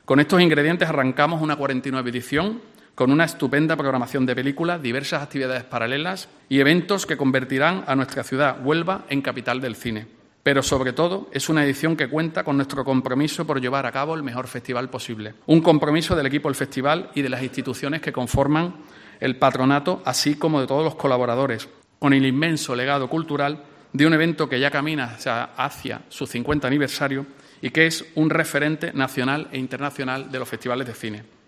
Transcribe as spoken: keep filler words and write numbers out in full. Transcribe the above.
Con estos ingredientes arrancamos una cuarenta y nueve edición con una estupenda programación de películas, diversas actividades paralelas y eventos que convertirán a nuestra ciudad, Huelva, en capital del cine. Pero, sobre todo, es una edición que cuenta con nuestro compromiso por llevar a cabo el mejor festival posible. Un compromiso del equipo del festival y de las instituciones que conforman el patronato, así como de todos los colaboradores, con el inmenso legado cultural de un evento que ya camina hacia su cincuenta aniversario y que es un referente nacional e internacional de los festivales de cine.